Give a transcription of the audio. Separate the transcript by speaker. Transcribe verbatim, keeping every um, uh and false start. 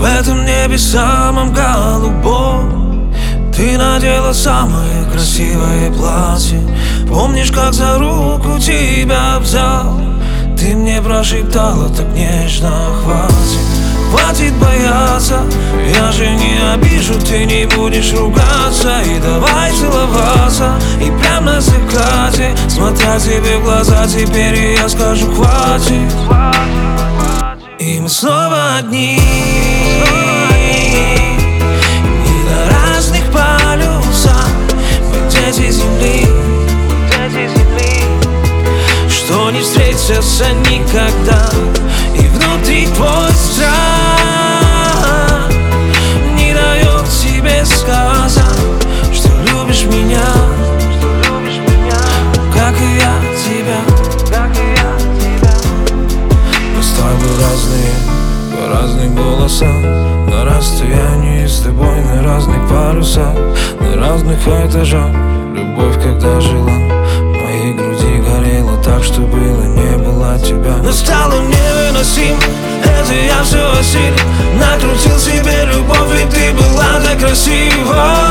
Speaker 1: В этом небе самом голубом ты надела самое красивое платье. Помнишь, как за руку тебя взял? Ты мне прошептала так нежно: хватит, хватит бояться, я же не обижу, ты не будешь ругаться. И давай целоваться, и прямо на закате, смотря тебе в глаза, теперь я скажу: хватит. И мы снова одни, не на разных полюсах, мы дети земли, что не встретятся никогда. И внутри твой страх не дает тебе сказать, что любишь меня, как и я тебя. Мы с тобой разные, по разным голосам, на расстоянии с тобой, на разных парусах, на разных этажах. Любовь, когда жила в моей груди, горела так, что было не было тебя. Но стало невыносимо, это я все осилил. Накрутил себе любовь, и ты была так красива.